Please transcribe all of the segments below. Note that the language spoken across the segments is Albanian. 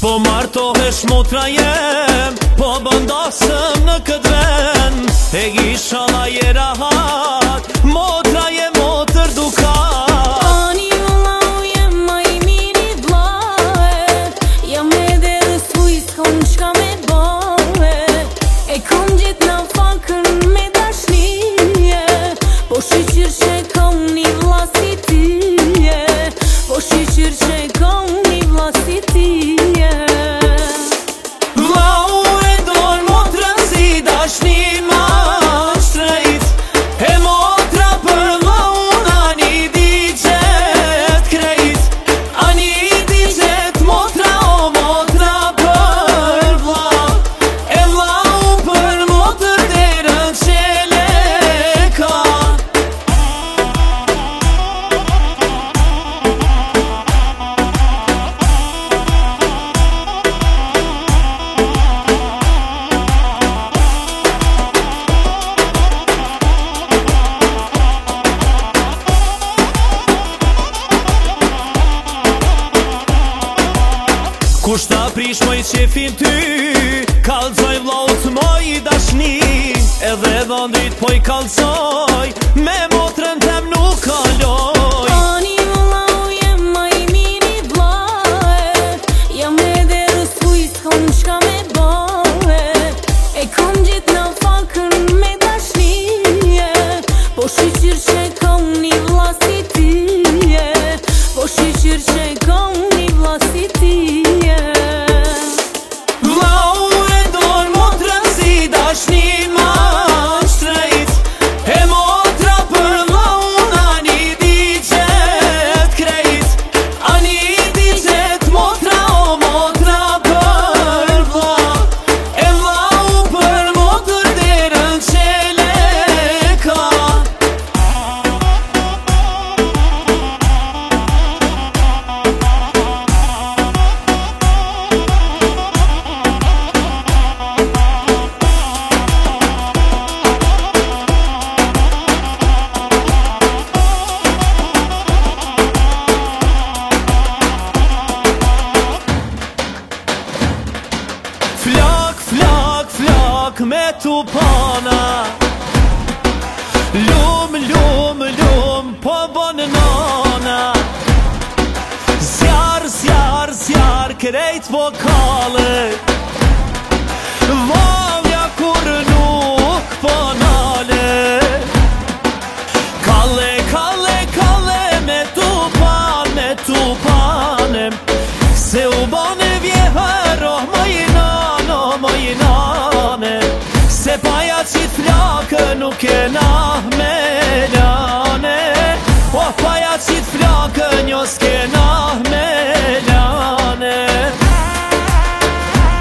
Po martohesh motra jem, po bëndasëm në këtë vend. E gishala je rahat, motra je motër dukat. Ani vëllau jem ma I miri vllae, jam edhe rësuj s'kom qka me bae. E kom gjith në fakën me dashnije, po shqyqyr që kom një vlla si tyje, po shqyqyr që kom një vlla si tyje. Vlau e dor motrën si dashni ma shtrejt, e motra për vllaun ani digjet krejt. Ani digjet motra o motra për vlau, e vlau për motër derën qele ka. Kush ta prish moj qefin ty, kalzoj vllaut moj dashni. Edhe dhëndrit po I kalzoj, me motrën tem nuk kaloj. Ani vëllau jem ma I miri vllae, jam edhe rësuj s'kom qka me bae. E kom gjith në fakën me dashnije, po shqyqyr që kom një vlla si tyje, po shqyqyr që kom një vlla si tyje. Vlau e dor motrën si dashni ma shtrejt, e motra për vllaun ani digjet krejt. Ani digjet motra o motra për vlau, e vlau për motër derën qele ka. Flak, flak, flak me tupana, lum, lum, lum po bon nana. Zjar, zjar, zjar krejt vokale, valja kur nuk po nale. Kalle, kalle, kalle me tupane, se u bane vjeher oh moj nane. Se paja qit flakë nuk e nah me lane, oh paja qit flakë njës ke nah me lane.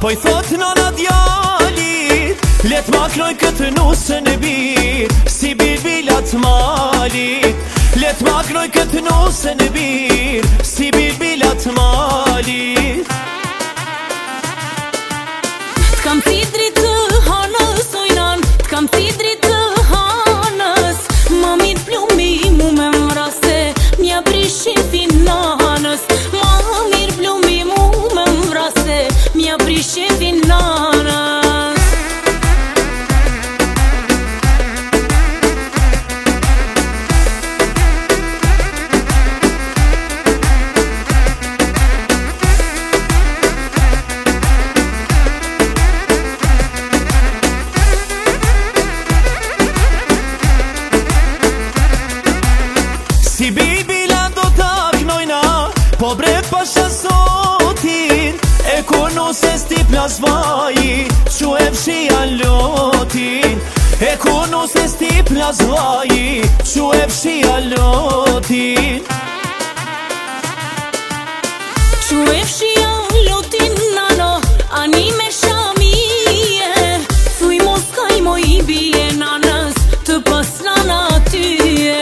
Po I thot nana djalit, let ma kroj këtë nusën e bir, si bilbilat malit. Let ma kroj këtë nusën e bir, si bilbilat malit. T'kam cidrit të hanës ojnan, t'kam cidrit të hanës. Mamit plumi mu me mraste, mja prishin finanës. Mamir plumi mu me mraste, mja prishin finanës. Si bilbila do t'aknojna, po bre pasha sotin. E kunu se sti plas vaji, qu e fshia lotin. E kunu se sti plas vaji, qu e fshia lotin. Qu e fshia lotin nano, ani me shamije. Thuj mos kaj mo I bije nanës, të pas nana tyje.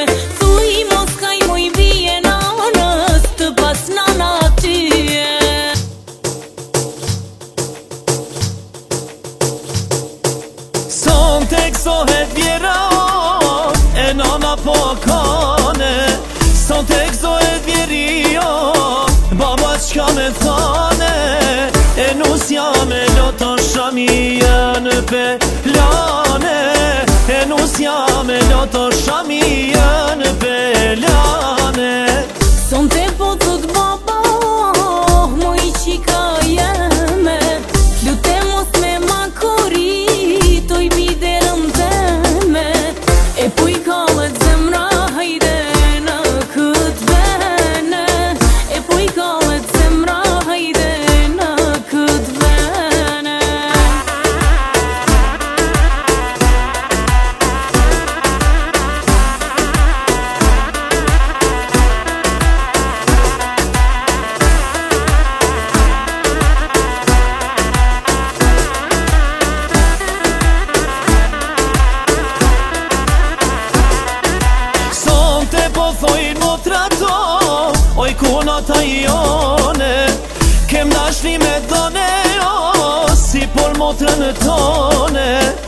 Son tek zohet vjera, e nana po kane. Son tek zohet vjerio, baba qka me thane. E nusja me loto shamijën pelane. E nusja me loto shamijën pelane. Son te po thot baba, mo I qika jeme. Lute mos me makori, toj biderëm dheme. E po I kallet zemra hajde në këtë vene. E po I kallet zemra hajde në këtë vene. Thojnë motra to, oj kuna ta jone. Kem dashni me dhone, si por motrën tone.